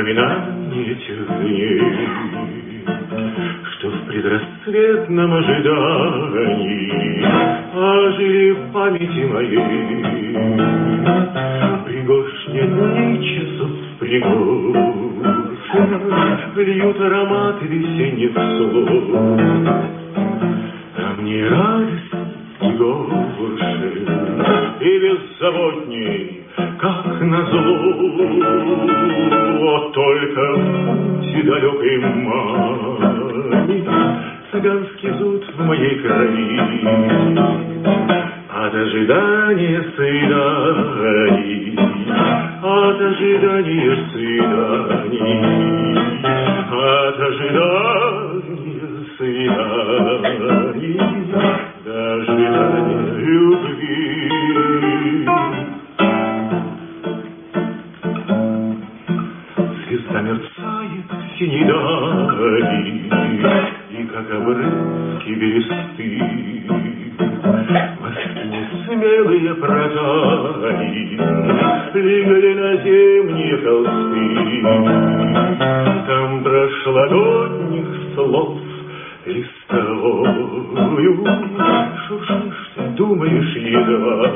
воспоминания тех дней, что в предрассветном ожидании ожили в памяти моей. Пригоршня дней, часов пригоршня льют ароматы весенних слов, а мне радость горше и беззаботней, как назло. Вот только в пути далекой маме цыганский зуд в моей крови. От ожидания свиданий, от ожидания свиданий, от ожидания свиданий до ожидания любви. Звезда мерцает в синей дали, и как обрывки бересты мостки смелые протали, легли на зимние холсты. Там прошлогодних слов листовую шуршишь ты, думаешь едва,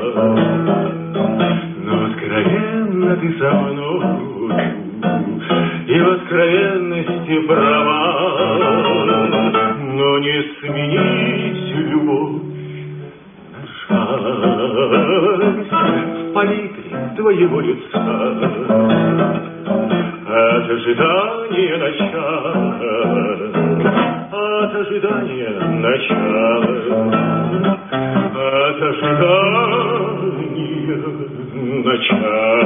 но откровенно ты со мною и в откровенности права. Но не сменить любовь на шалость в палитре твоего лица. От ожидания начала, от ожидания начала, от ожидания начала.